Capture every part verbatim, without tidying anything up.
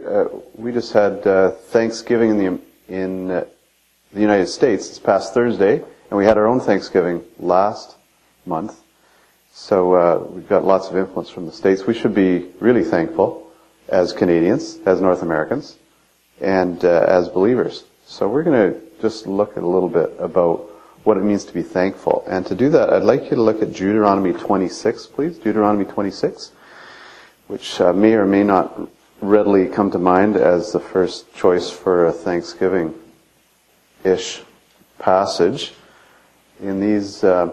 uh, we just had uh, Thanksgiving in the in uh, the United States this past Thursday, and we had our own Thanksgiving last month. So uh, we've got lots of influence from the States. We should be really thankful as Canadians, as North Americans, and uh, as believers. So we're going to just look at a little bit about what it means to be thankful. And to do that, I'd like you to look at Deuteronomy twenty-six, please. Deuteronomy twenty-six, which uh, may or may not readily come to mind as the first choice for a Thanksgiving-ish passage. In these uh,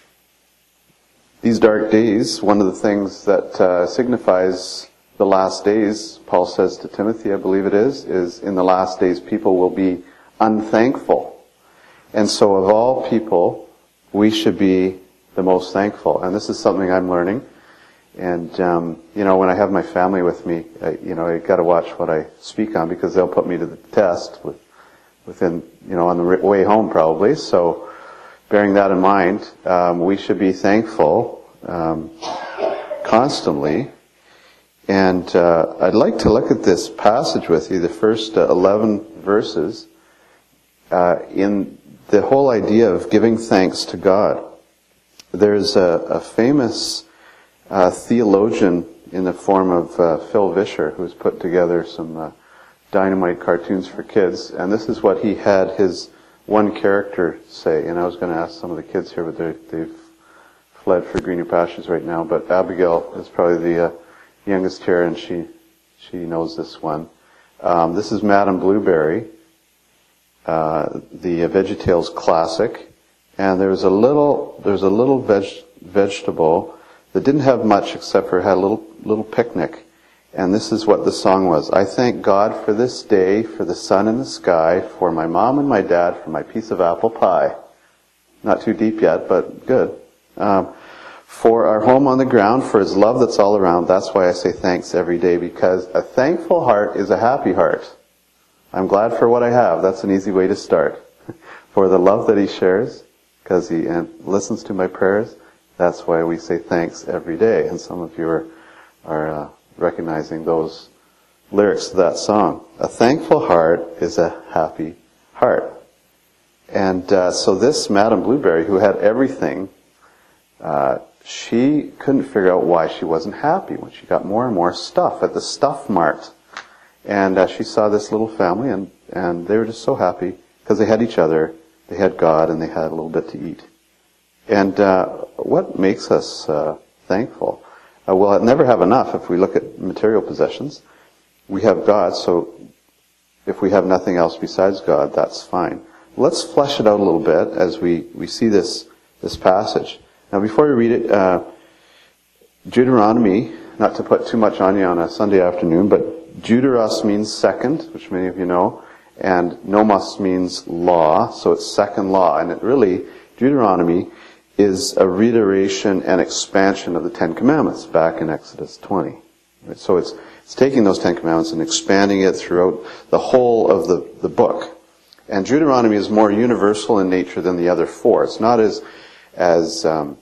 these dark days, one of the things that uh, signifies the last days, Paul says to Timothy, I believe it is, is in the last days people will be unthankful. And so of all people, we should be the most thankful. And this is something I'm learning. And, um, you know, when I have my family with me, I, you know, I got to watch what I speak on because they'll put me to the test with, within, you know, on the way home probably. So bearing that in mind, um, we should be thankful um, constantly. And uh, I'd like to look at this passage with you, the first uh, eleven verses, uh, in the whole idea of giving thanks to God. There's a, a famous uh, theologian in the form of uh, Phil Vischer who's put together some uh, dynamite cartoons for kids, and this is what he had his one character say. And I was going to ask some of the kids here, but they've fled for greener pastures right now. But Abigail is probably the uh, youngest here, and she she knows this one. Um, this is Madame Blueberry. Uh, the uh, VeggieTales classic, and there's a little there's a little veg, vegetable that didn't have much except for it had a little little picnic, and this is what the song was. I thank God for this day, for the sun in the sky, for my mom and my dad, for my piece of apple pie. Not too deep yet, but good. Um, for our home on the ground, for His love that's all around. That's why I say thanks every day, because a thankful heart is a happy heart. I'm glad for what I have. That's an easy way to start. For the love that He shares, because He listens to my prayers, that's why we say thanks every day. And some of you are, are uh, recognizing those lyrics to that song. A thankful heart is a happy heart. And uh, so this Madame Blueberry, who had everything, uh, she couldn't figure out why she wasn't happy when she got more and more stuff at the Stuff Mart. And uh, she saw this little family, and, and they were just so happy because they had each other, they had God, and they had a little bit to eat. And uh, what makes us uh, thankful? Uh, we'll never have enough if we look at material possessions. We have God, so if we have nothing else besides God, that's fine. Let's flesh it out a little bit as we, we see this this passage. Now, before we read it, uh, Deuteronomy, not to put too much on you on a Sunday afternoon, but Deuteros means second, which many of you know, and nomos means law, so it's second law. And it really, Deuteronomy is a reiteration and expansion of the Ten Commandments back in Exodus twenty. Right? So it's it's taking those Ten Commandments and expanding it throughout the whole of the, the book. And Deuteronomy is more universal in nature than the other four. It's not as as um,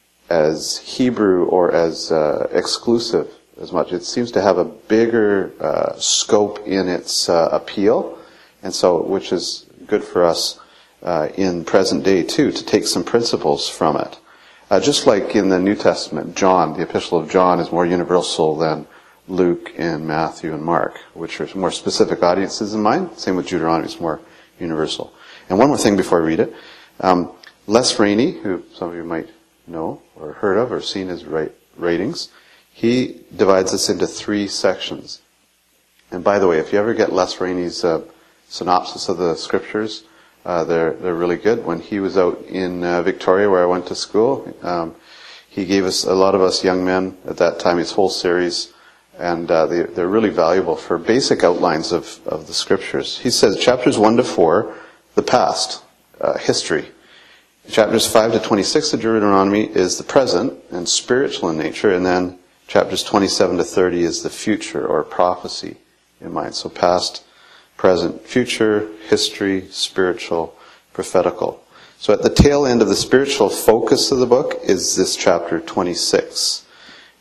as Hebrew or as uh, exclusive as much. It seems to have a bigger uh, scope in its uh, appeal, and so which is good for us uh, in present day too, to take some principles from it. Uh, just like in the New Testament, John, the Epistle of John, is more universal than Luke and Matthew and Mark, which are more specific audiences in mind. Same with Deuteronomy, it's more universal. And one more thing before I read it. Um, Les Rainey, who some of you might know or heard of or seen his writings, he divides this into three sections. And by the way, if you ever get Les Rainey's uh, synopsis of the scriptures, uh, they're they're really good. When he was out in uh, Victoria, where I went to school, um, he gave us, a lot of us young men at that time, his whole series, and uh, they, they're really valuable for basic outlines of, of the scriptures. He says chapters one to four, the past, uh, history. Chapters five to twenty-six of Deuteronomy is the present and spiritual in nature, and then chapters twenty-seven to thirty is the future or prophecy in mind. So past, present, future, history, spiritual, prophetical. So at the tail end of the spiritual focus of the book is this chapter twenty-six.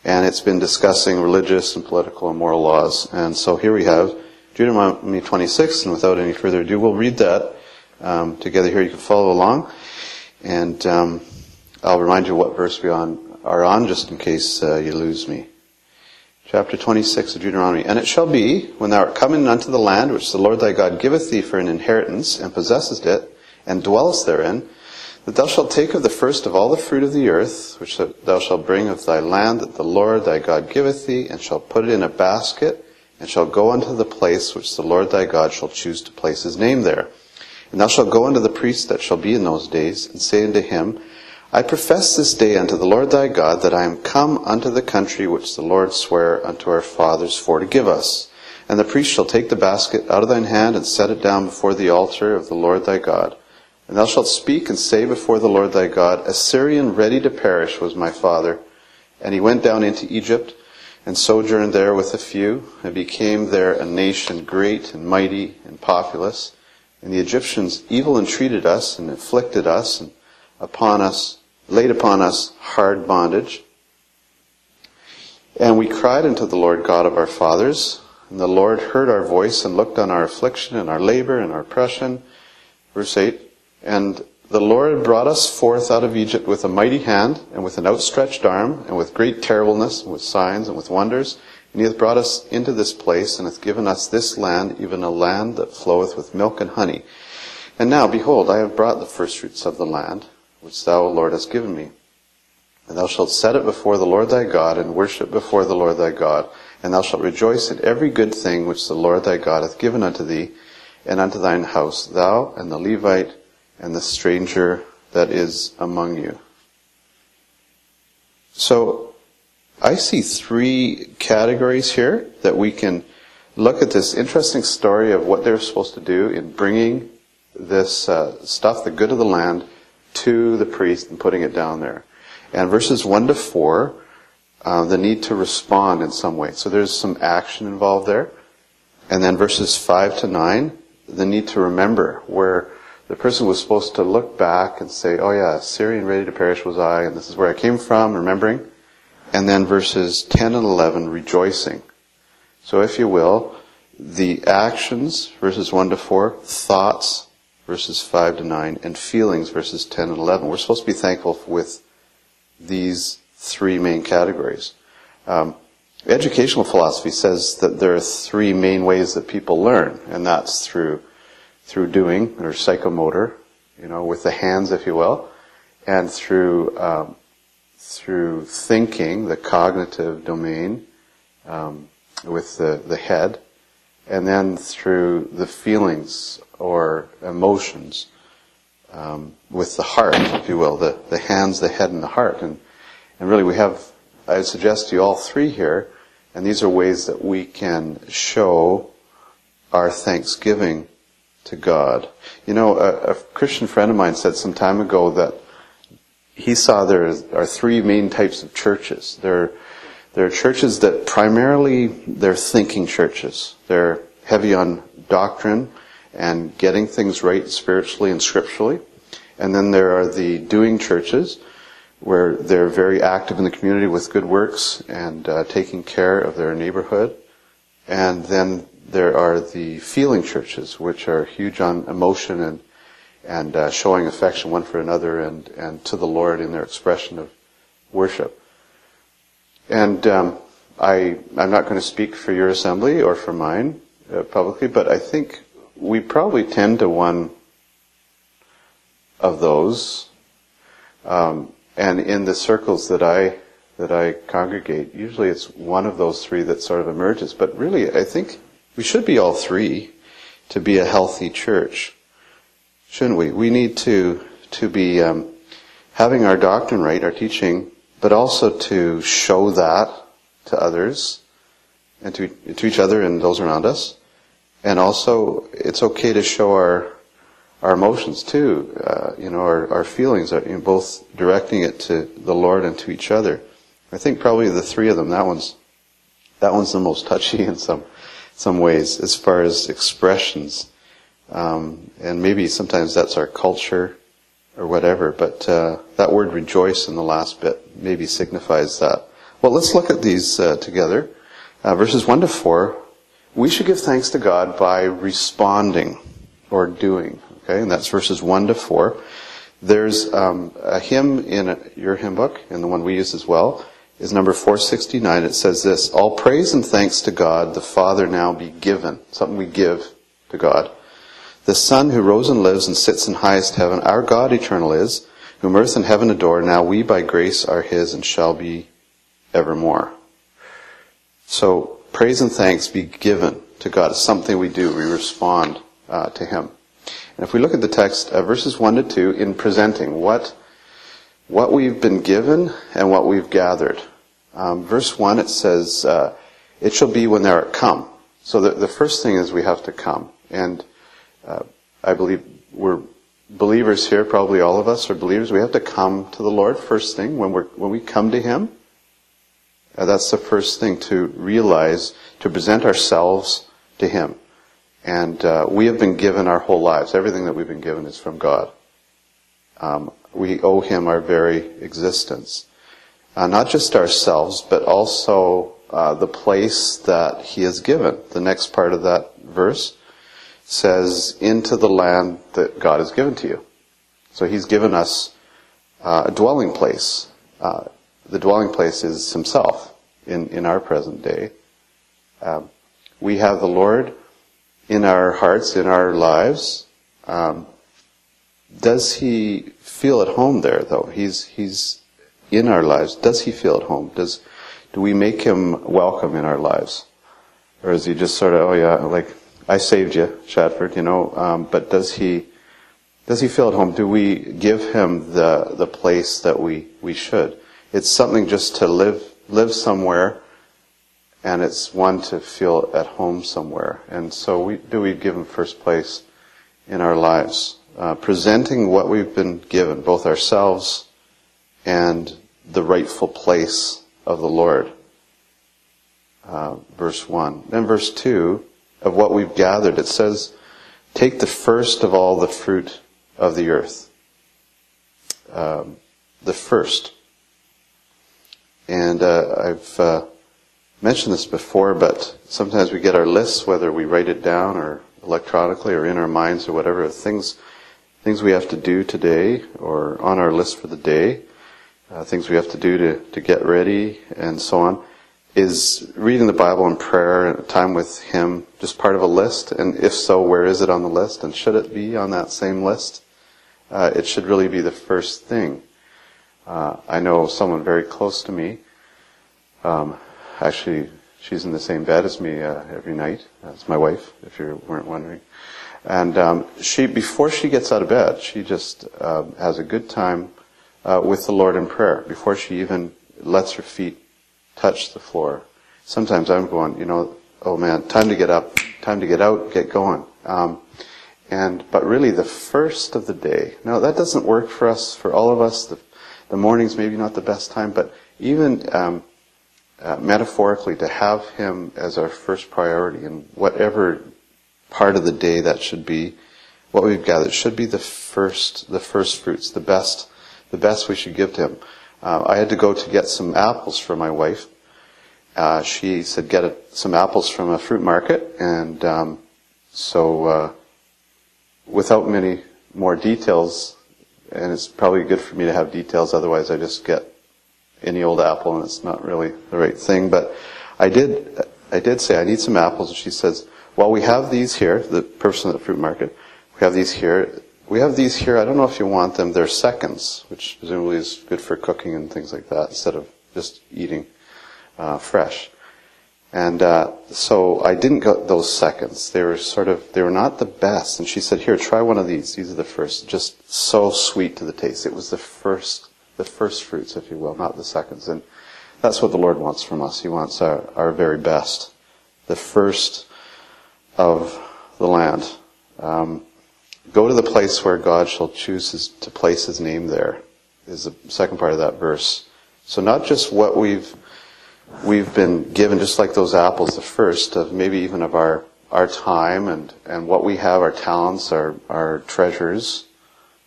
And it's been discussing religious and political and moral laws. And so here we have Deuteronomy twenty-six, and without any further ado, we'll read that um, together here. You can follow along. And um, I'll remind you what verse we on, are on, just in case uh, you lose me. Chapter twenty-six of Deuteronomy. And it shall be, when thou art come in unto the land which the Lord thy God giveth thee for an inheritance, and possessest it, and dwellest therein, that thou shalt take of the first of all the fruit of the earth, which thou shalt bring of thy land that the Lord thy God giveth thee, and shalt put it in a basket, and shalt go unto the place which the Lord thy God shall choose to place his name there. And thou shalt go unto the priest that shall be in those days, and say unto him, I profess this day unto the Lord thy God that I am come unto the country which the Lord sware unto our fathers for to give us. And the priest shall take the basket out of thine hand, and set it down before the altar of the Lord thy God. And thou shalt speak and say before the Lord thy God, A Syrian ready to perish was my father. And he went down into Egypt, and sojourned there with a few, and became there a nation great and mighty and populous. And the Egyptians evil entreated us, and afflicted us, and upon us, laid upon us hard bondage. And we cried unto the Lord God of our fathers, and the Lord heard our voice, and looked on our affliction, and our labor, and our oppression. Verse eight, And the Lord brought us forth out of Egypt with a mighty hand, and with an outstretched arm, and with great terribleness, and with signs, and with wonders. And he hath brought us into this place, and hath given us this land, even a land that floweth with milk and honey. And now, behold, I have brought the firstfruits of the land, which thou, O Lord, hast given me. And thou shalt set it before the Lord thy God, and worship before the Lord thy God. And thou shalt rejoice in every good thing which the Lord thy God hath given unto thee, and unto thine house, thou, and the Levite, and the stranger that is among you. So, I see three categories here that we can look at this interesting story of what they're supposed to do in bringing this uh, stuff, the good of the land, to the priest and putting it down there. And verses one to four, uh, the need to respond in some way. So there's some action involved there. And then verses five to nine, the need to remember, where the person was supposed to look back and say, oh yeah, Syrian ready to perish was I, and this is where I came from, remembering. And then verses ten and eleven, rejoicing. So if you will, the actions, verses one to four, thoughts, verses five to nine, and feelings, verses ten and eleven. We're supposed to be thankful with these three main categories. Um, educational philosophy says that there are three main ways that people learn, and that's through through doing, or psychomotor, you know, with the hands, if you will, and through um, through thinking, the cognitive domain, um, with the, the head, and then through the feelings or emotions, um, with the heart, if you will, the, the hands, the head, and the heart. And, and really we have, I would suggest to you all three here, and these are ways that we can show our thanksgiving to God. You know, a, a Christian friend of mine said some time ago that he saw there are three main types of churches. There, there are churches that primarily, they're thinking churches. They're heavy on doctrine and getting things right spiritually and scripturally. And then there are the doing churches, where they're very active in the community with good works and uh, taking care of their neighborhood. And then there are the feeling churches, which are huge on emotion and and uh, showing affection one for another and, and to the Lord in their expression of worship. And um, I, I'm not going to speak for your assembly or for mine uh, publicly, but I think we probably tend to one of those. Um, and in the circles that I that I congregate, usually it's one of those three that sort of emerges. But really, I think we should be all three to be a healthy church. Shouldn't we? We need to to be um, having our doctrine right, our teaching, but also to show that to others and to to each other and those around us. And also, it's okay to show our our emotions too. Uh, you know, our our feelings, are, you know, both directing it to the Lord and to each other. I think probably the three of them. That one's that one's the most touchy in some some ways as far as expressions. Um, and maybe sometimes that's our culture or whatever, but uh, that word rejoice in the last bit maybe signifies that. Well, let's look at these uh, together. Uh, verses one to four. We should give thanks to God by responding or doing. Okay, and that's verses one to four. There's um, a hymn in a, your hymn book, and the one we use as well, is number four sixty-nine. It says this: all praise and thanks to God, the Father now be given. Something we give to God. The Son who rose and lives and sits in highest heaven, our God eternal is, whom earth and heaven adore. Now we by grace are His and shall be evermore. So praise and thanks be given to God. It's something we do. We respond uh, to Him. And if we look at the text, uh, verses one to two, in presenting what what we've been given and what we've gathered. Um, verse one, it says, uh, it shall be when thou art come. So the, the first thing is we have to come. And uh, I believe we're believers here, probably all of us are believers. We have to come to the Lord first thing. When, we're, when we come to Him, uh, that's the first thing to realize, to present ourselves to Him. And uh, we have been given our whole lives. Everything that we've been given is from God. Um, we owe Him our very existence. Uh, not just ourselves, but also uh, the place that He has given. The next part of that verse says, into the land that God has given to you. So He's given us uh, a dwelling place. Uh, the dwelling place is Himself in, in our present day. Um, we have the Lord in our hearts, in our lives. Um, does He feel at home there, though? He's He's in our lives. Does He feel at home? Does do we make Him welcome in our lives, or is He just sort of, oh yeah, like I saved you, Shadford, you know? Um, but does He does He feel at home? Do we give Him the the place that we we should? It's something just to live live somewhere. And it's one to feel at home somewhere. And so we do we give Him first place in our lives. Uh, presenting what we've been given, both ourselves and the rightful place of the Lord. Uh, verse one. Then verse two, of what we've gathered, it says, take the first of all the fruit of the earth. Um, the first. And uh, I've... Uh, mentioned this before, but sometimes we get our lists, whether we write it down or electronically or in our minds or whatever, things things we have to do today or on our list for the day, uh, things we have to do to, to get ready and so on. Is reading the Bible and prayer and time with Him just part of a list? And if so, where is it on the list? And should it be on that same list? Uh, it should really be the first thing. Uh, I know someone very close to me, um, Actually, she's in the same bed as me uh, every night. That's my wife, if you weren't wondering. And um, she, before she gets out of bed, she just uh, has a good time uh, with the Lord in prayer. Before she even lets her feet touch the floor. Sometimes I'm going, you know, oh man, time to get up, time to get out, get going. Um, and but really, the first of the day. Now that doesn't work for us, for all of us. The, the morning's maybe not the best time, but even. Um, Uh, metaphorically, to have Him as our first priority in whatever part of the day that should be, what we've gathered should be the first, the first fruits, the best, the best we should give to Him. Uh, I had to go to get some apples for my wife. Uh, she said get a, some apples from a fruit market, and um, so uh, without many more details, and it's probably good for me to have details, otherwise I just get any old apple, and it's not really the right thing. But I did, I did say I need some apples, and she says, "Well, we have these here." The person at the fruit market, we have these here. We have these here. I don't know if you want them. They're seconds, which presumably is good for cooking and things like that, instead of just eating uh, fresh. And uh, so I didn't get those seconds. They were sort of, they were not the best. And she said, "Here, try one of these. These are the first." Just so sweet to the taste. It was the first. The first fruits, if you will, not the seconds. And that's what the Lord wants from us. He wants our, our very best. The first of the land. Um, go to the place where God shall choose his, to place His name there, is the second part of that verse. So not just what we've we've been given, just like those apples, the first of maybe even of our, our time and, and what we have, our talents, our, our treasures,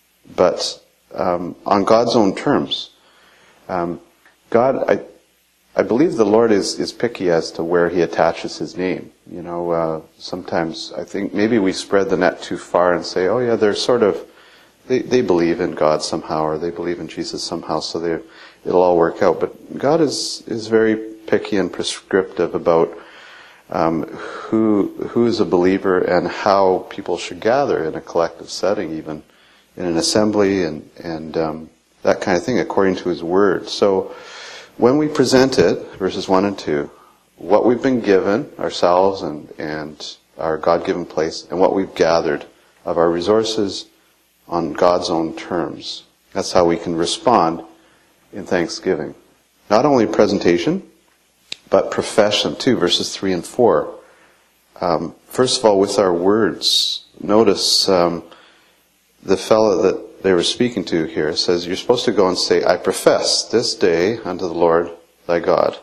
but Um, on God's own terms. Um, God, I, I believe the Lord is, is picky as to where He attaches His name. You know, uh, sometimes I think maybe we spread the net too far and say, oh yeah, they're sort of, they, they believe in God somehow, or they believe in Jesus somehow, so they, it'll all work out. But God is, is very picky and prescriptive about um, who who is a believer and how people should gather in a collective setting, even in an assembly and, and um, that kind of thing, according to His Word. So when we present it, verses one and two, what we've been given, ourselves and, and our God-given place, and what we've gathered of our resources on God's own terms. That's how we can respond in thanksgiving. Not only presentation, but profession too, verses three and four. Um, first of all, with our words. Notice um, the fellow that they were speaking to here says, you're supposed to go and say, I profess this day unto the Lord thy God.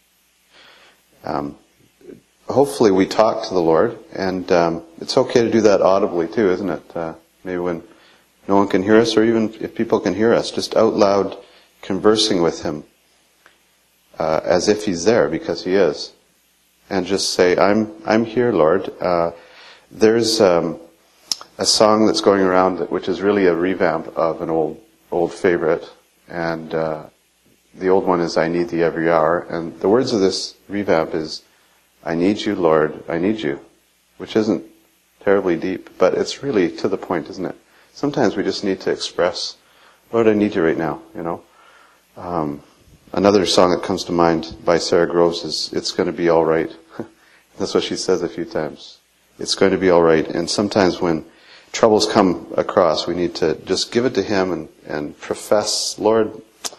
Um, hopefully we talk to the Lord, and um, it's okay to do that audibly too, isn't it? Uh, maybe when no one can hear us, or even if people can hear us, just out loud conversing with Him uh, as if He's there, because He is. And just say, I'm I'm here, Lord. Uh, there's um, a song that's going around which is really a revamp of an old old favorite, and uh, the old one is I Need Thee Every Hour, and the words of this revamp is, I need you, Lord, I need you, which isn't terribly deep, but it's really to the point, isn't it? Sometimes we just need to express, Lord, I need you right now, you know. Um, another song that comes to mind by Sarah Groves is, It's Going to Be All Right. That's what she says a few times. It's going to be all right. And sometimes when troubles come across, we need to just give it to Him and, and profess, Lord,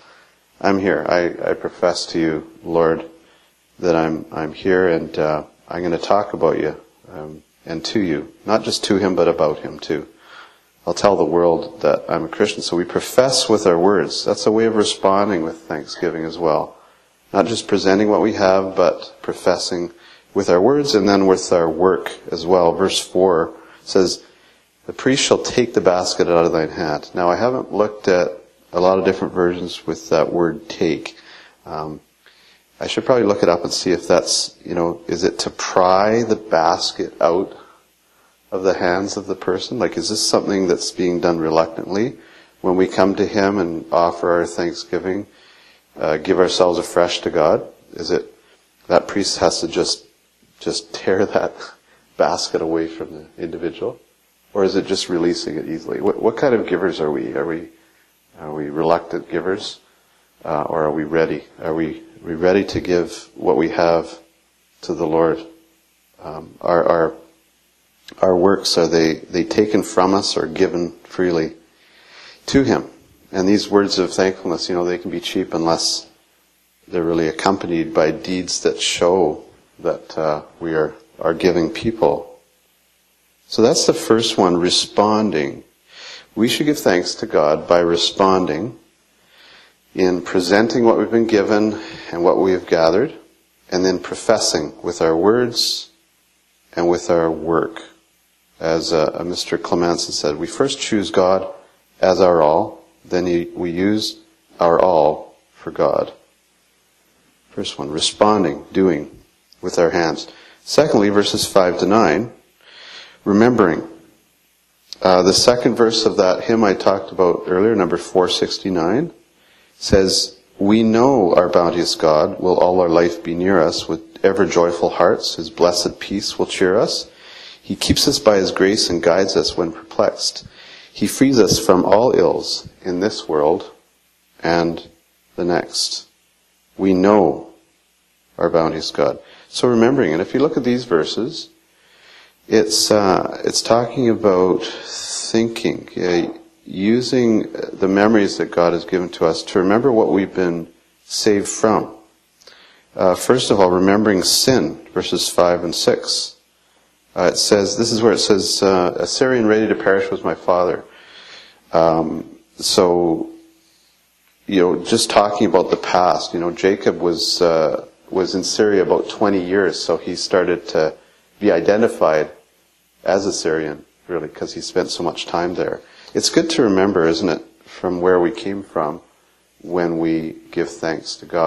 I'm here. I, I profess to you, Lord, that I'm I'm here, and uh, I'm going to talk about you um, and to you. Not just to Him, but about Him too. I'll tell the world that I'm a Christian. So we profess with our words. That's a way of responding with thanksgiving as well. Not just presenting what we have, but professing with our words and then with our work as well. Verse four says, the priest shall take the basket out of thine hand. Now I haven't looked at a lot of different versions with that word take. Um, I should probably look it up and see if that's, you know, is it to pry the basket out of the hands of the person? Like, is this something that's being done reluctantly when we come to Him and offer our thanksgiving, uh, give ourselves afresh to God? Is it that priest has to just just tear that basket away from the individual? Or is it just releasing it easily? What, what kind of givers are we? Are we Are we reluctant givers? Uh, or are we ready? Are we, are we ready to give what we have to the Lord? Um, our, our, our works, are they, they taken from us or given freely to Him? And these words of thankfulness, you know, they can be cheap unless they're really accompanied by deeds that show that uh, we are, are giving people. So that's the first one, responding. We should give thanks to God by responding in presenting what we've been given and what we have gathered, and then professing with our words and with our work. As uh, Mister Clemenson said, we first choose God as our all, then we use our all for God. First one, responding, doing with our hands. Secondly, verses five to nine, remembering. Uh, the second verse of that hymn I talked about earlier, number four sixty-nine, says, we know our bounteous God will all our life be near us with ever joyful hearts. His blessed peace will cheer us. He keeps us by His grace and guides us when perplexed. He frees us from all ills in this world and the next. We know our bounteous God. So remembering, and if you look at these verses, It's uh, it's talking about thinking, uh, using the memories that God has given to us to remember what we've been saved from. Uh, first of all, remembering sin, verses five and six. Uh, it says, this is where it says, uh, a Syrian ready to perish was my father. Um, so, you know, just talking about the past, you know, Jacob was uh, was in Syria about twenty years, so he started to be identified as a Syrian, really, because he spent so much time there. It's good to remember, isn't it, from where we came from when we give thanks to God,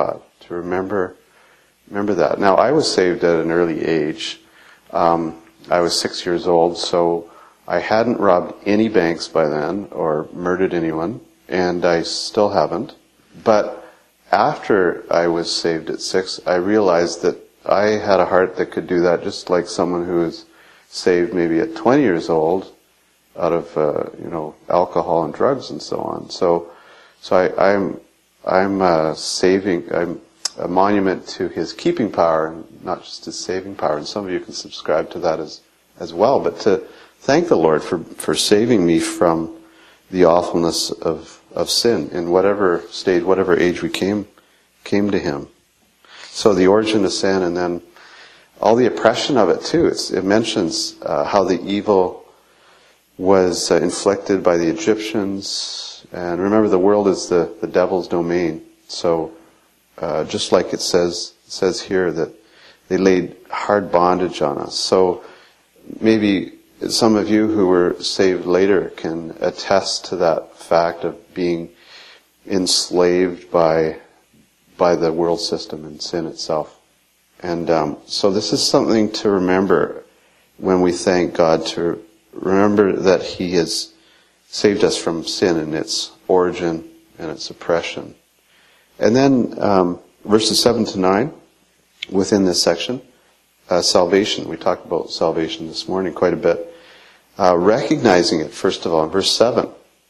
to remember remember that. Now, I was saved at an early age. Um, I was six years old, so I hadn't robbed any banks by then or murdered anyone, and I still haven't. But after I was saved at six, I realized that I had a heart that could do that, just like someone who was saved maybe at twenty years old out of uh, you know alcohol and drugs and so on. So, so I, I'm I'm uh, saving. I'm a monument to His keeping power, not just His saving power. And some of you can subscribe to that as as well. But to thank the Lord for for saving me from the awfulness of of sin in whatever stage, whatever age we came came to Him. So the origin of sin, and then all the oppression of it too. It's, it mentions uh, how the evil was uh, inflicted by the Egyptians. And remember, the world is the, the devil's domain. So uh, just like it says it says here that they laid hard bondage on us. So maybe some of you who were saved later can attest to that fact of being enslaved by by the world system and sin itself. And um, so this is something to remember when we thank God, to remember that He has saved us from sin and its origin and its oppression. And then um, verses seven to nine within this section, uh, salvation. We talked about salvation this morning quite a bit. Uh, recognizing it, first of all, in verse seven.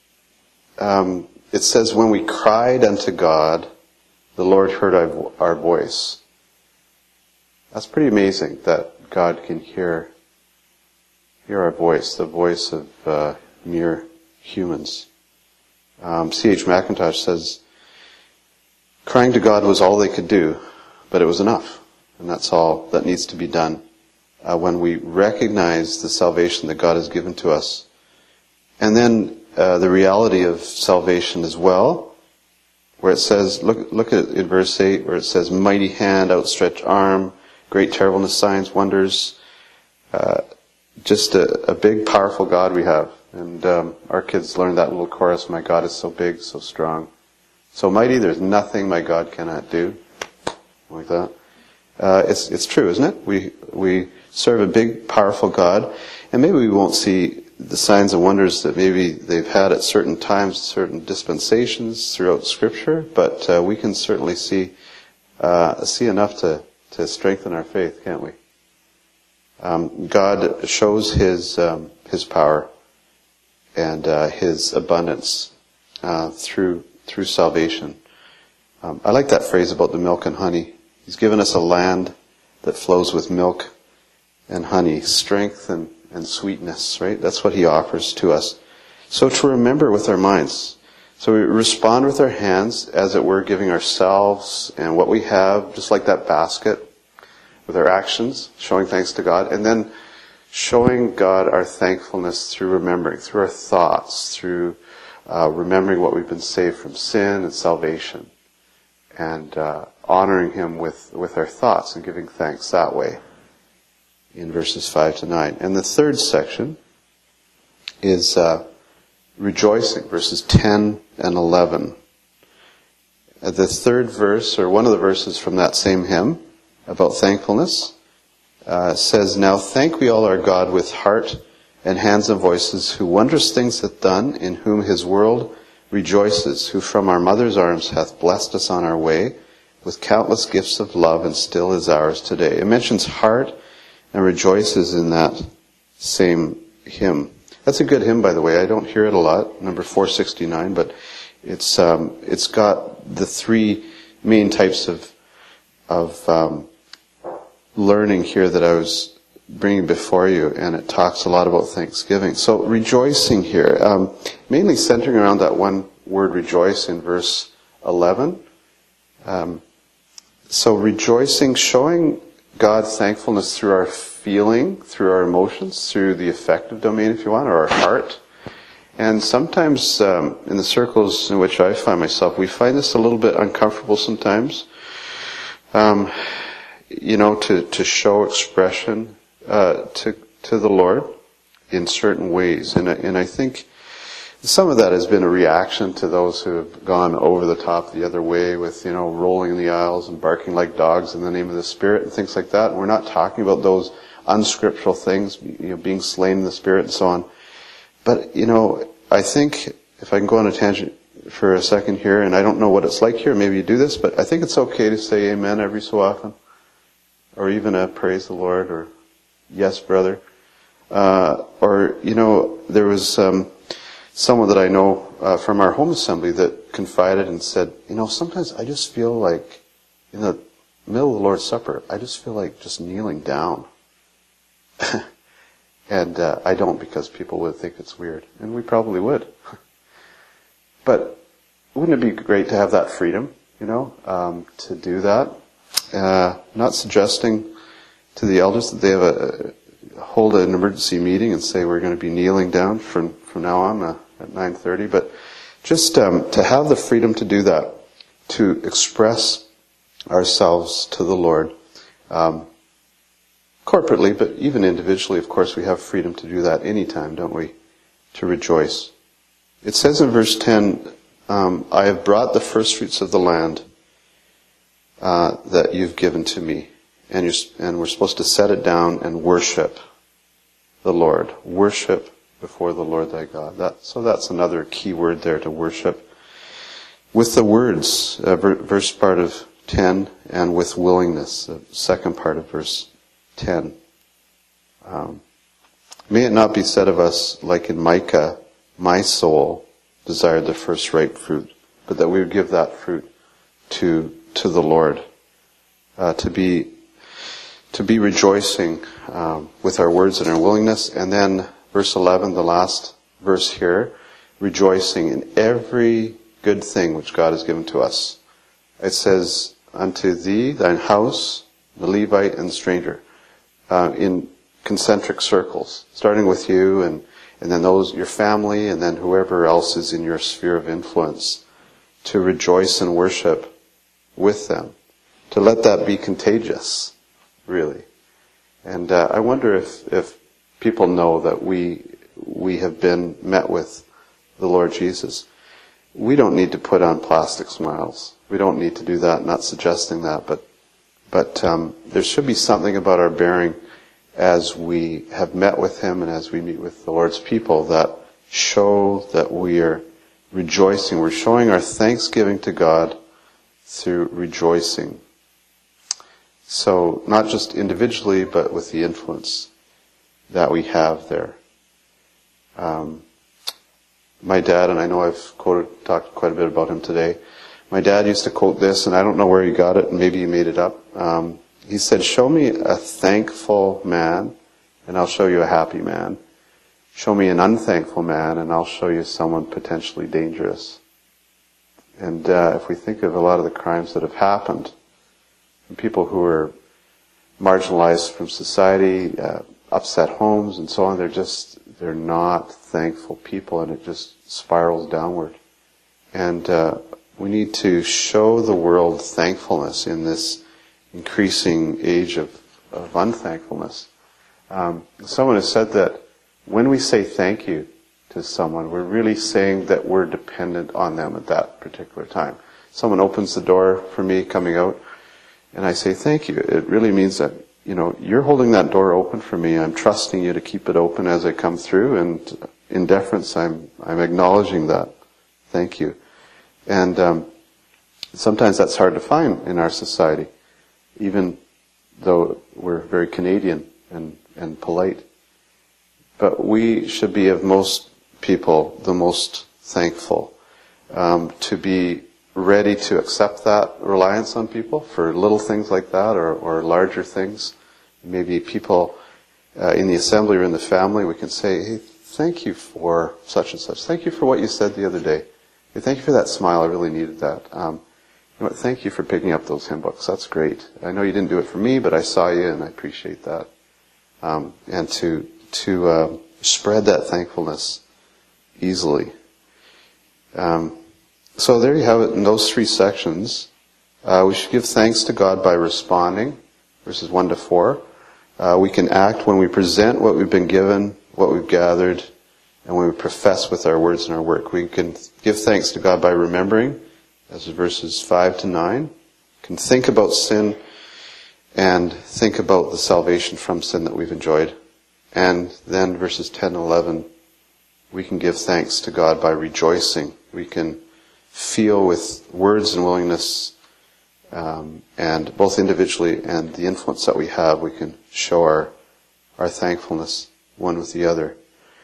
Um, it says, when we cried unto God, the Lord heard our, our voice. That's pretty amazing that God can hear hear our voice, the voice of uh, mere humans. Um, C H Mackintosh says, crying to God was all they could do, but it was enough. And that's all that needs to be done. Uh, when we recognize the salvation that God has given to us. And then uh, the reality of salvation as well, where it says, look look at in verse eight, where it says, mighty hand, outstretched arm, great terribleness, signs, wonders. Uh, just a, a big, powerful God we have. And um, our kids learned that little chorus, my God is so big, so strong, so mighty, there's nothing my God cannot do. Like that. Uh, it's it's true, isn't it? We we serve a big, powerful God, and maybe we won't see the signs and wonders that maybe they've had at certain times, certain dispensations throughout Scripture, but uh, we can certainly see uh, see enough to, to strengthen our faith, can't we? Um, God shows His um, His power and uh, His abundance uh, through through salvation. Um, I like that phrase about the milk and honey. He's given us a land that flows with milk and honey, strength and, and sweetness, right? That's what He offers to us. So to remember with our minds. So we respond with our hands, as it were, giving ourselves and what we have, just like that basket, with our actions, showing thanks to God, and then showing God our thankfulness through remembering, through our thoughts, through uh, remembering what we've been saved from sin and salvation, and uh, honoring Him with, with our thoughts and giving thanks that way in verses five to nine. And the third section is uh, rejoicing, verses ten and eleven. Uh, the third verse, or one of the verses from that same hymn about thankfulness, uh, says, now thank we all our God with heart and hands and voices, who wondrous things hath done, in whom His world rejoices, who from our mother's arms hath blessed us on our way with countless gifts of love, and still is ours today. It mentions heart and rejoices in that same hymn. That's a good hymn, by the way. I don't hear it a lot, number four sixty-nine, but it's um, it's got the three main types of of um, learning here that I was bringing before you, and it talks a lot about Thanksgiving. So rejoicing here, um, mainly centering around that one word rejoice in verse eleven. Um, so rejoicing, showing God thankfulness through our feeling, through our emotions, through the affective domain, if you want, or our heart. And sometimes um, in the circles in which I find myself, we find this a little bit uncomfortable sometimes. Um, you know, to, to show expression uh, to to the Lord in certain ways. And, and I think some of that has been a reaction to those who have gone over the top the other way with, you know, rolling in the aisles and barking like dogs in the name of the Spirit and things like that. And we're not talking about those unscriptural things, you know, being slain in the Spirit and so on. But, you know, I think, if I can go on a tangent for a second here, and I don't know what it's like here, maybe you do this, but I think it's okay to say amen every so often. Or even a praise the Lord, or yes, brother. Uh, or, you know, there was um, someone that I know uh, from our home assembly that confided and said, you know, sometimes I just feel like, in the middle of the Lord's Supper, I just feel like just kneeling down. And uh, I don't, because people would think it's weird. And we probably would. But wouldn't it be great to have that freedom, you know, um, to do that? Uh, not suggesting to the elders that they have a, a hold an emergency meeting and say we're going to be kneeling down from, from now on uh, at nine thirty, but just um, to have the freedom to do that, to express ourselves to the Lord, um, corporately, but even individually, of course, we have freedom to do that anytime, don't we? To rejoice. It says in verse ten, um, I have brought the first fruits of the land uh, that you've given to me. And, you're, and we're supposed to set it down and worship the Lord. Worship before the Lord thy God. That, so that's another key word there, to worship. With the words, uh, verse part of ten, and with willingness, the second part of verse ten. Um, may it not be said of us, like in Micah, my soul desired the first ripe fruit, but that we would give that fruit to to the Lord, uh, to be to be rejoicing um, with our words and our willingness. And then verse eleven, the last verse here, rejoicing in every good thing which God has given to us. It says, unto thee, thine house, the Levite and the stranger, uh, in concentric circles, starting with you and and then those, your family, and then whoever else is in your sphere of influence, to rejoice and worship with them, to let that be contagious, really. And uh, I wonder if, if people know that we we have been met with the Lord Jesus. We don't need to put on plastic smiles. We don't need to do that, not suggesting that, but but um, there should be something about our bearing as we have met with Him and as we meet with the Lord's people that show that we are rejoicing. We're showing our thanksgiving to God through rejoicing. So not just individually, but with the influence that we have there. Um, my dad, and I know I've quoted, talked quite a bit about him today, my dad used to quote this, and I don't know where he got it, and maybe he made it up. Um, He said, show me a thankful man, and I'll show you a happy man. Show me an unthankful man, and I'll show you someone potentially dangerous. And uh, if we think of a lot of the crimes that have happened, and people who are marginalized from society, uh, upset homes, and so on, they're just, they're not thankful people, and it just spirals downward. And uh, we need to show the world thankfulness in this increasing age of, of unthankfulness. Um, someone has said that when we say thank you to someone, we're really saying that we're dependent on them at that particular time. Someone opens the door for me coming out, and I say thank you. It really means that, you know, you're holding that door open for me. I'm trusting you to keep it open as I come through, and in deference, I'm I'm acknowledging that. Thank you. And um, sometimes that's hard to find in our society, even though we're very Canadian and, and polite. But we should be, of most people, the most thankful. Um, to be ready to accept that reliance on people for little things like that, or, or larger things. Maybe people uh, in the assembly or in the family, we can say, hey, thank you for such and such. Thank you for what you said the other day. Hey, thank you for that smile. I really needed that. Um, You know what, thank you for picking up those hymn books. That's great. I know you didn't do it for me, but I saw you, and I appreciate that. Um, and to to uh, spread that thankfulness easily. Um, so there you have it in those three sections. Uh, we should give thanks to God by responding, verses one to four. Uh, we can act when we present what we've been given, what we've gathered, and when we profess with our words and our work. We can give thanks to God by remembering, as verses five to nine. We can think about sin and think about the salvation from sin that we've enjoyed. And then verses ten and eleven, we can give thanks to God by rejoicing. We can feel with words and willingness, um, and both individually and the influence that we have, we can show our, our thankfulness one with the other.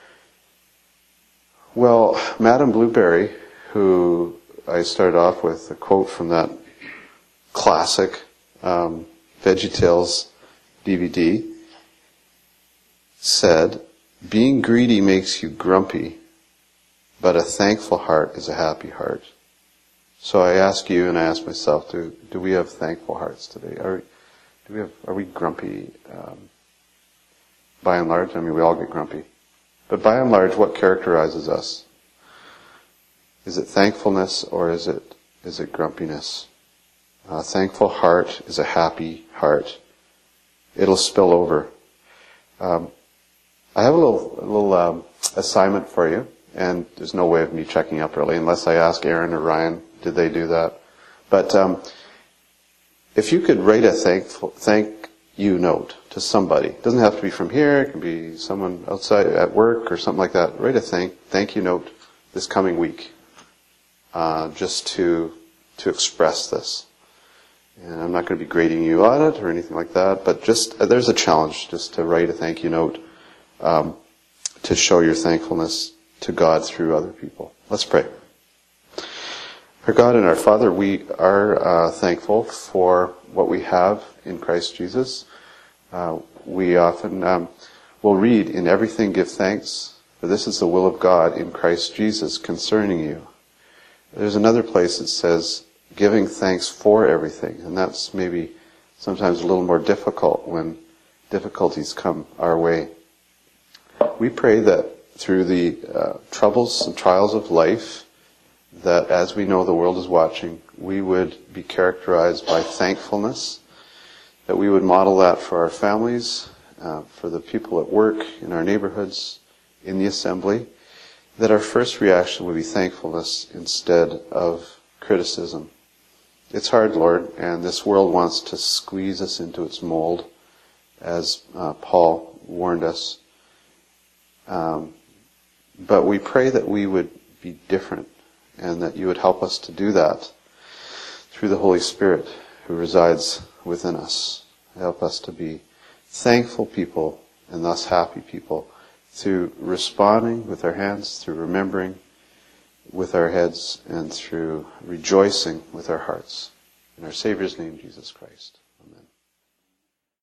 Well, Madame Blueberry, who I started off with a quote from that classic um, VeggieTales D V D, said, "Being greedy makes you grumpy, but a thankful heart is a happy heart." So I ask you, and I ask myself, do do we have thankful hearts today? Are do we have? Are we grumpy? Um, by and large, I mean, we all get grumpy, but by and large, what characterizes us? Is it thankfulness or is it is it grumpiness? A thankful heart is a happy heart. It'll spill over. Um, I have a little a little um, assignment for you, and there's no way of me checking up early unless I ask Aaron or Ryan, did they do that? But um, if you could write a thankful thank you note to somebody, it doesn't have to be from here, it can be someone outside at work or something like that. Write a thank thank you note this coming week, uh, just to to express this. And I'm not going to be grading you on it or anything like that, but just uh, there's a challenge just to write a thank you note um, to show your thankfulness to God through other people. Let's pray. Our God and our Father, we are uh, thankful for what we have in Christ Jesus. Uh, we often um, will read, "In everything give thanks, for this is the will of God in Christ Jesus concerning you." There's another place that says, "Giving thanks for everything," and that's maybe sometimes a little more difficult when difficulties come our way. We pray that through the uh, troubles and trials of life, that as we know the world is watching, we would be characterized by thankfulness, that we would model that for our families, uh, for the people at work, in our neighborhoods, in the assembly, that our first reaction would be thankfulness instead of criticism. It's hard, Lord, and this world wants to squeeze us into its mold, as uh, Paul warned us. Um, but we pray that we would be different, and that you would help us to do that through the Holy Spirit who resides within us. Help us to be thankful people, and thus happy people, through responding with our hands, through remembering with our heads, and through rejoicing with our hearts. In our Savior's name, Jesus Christ.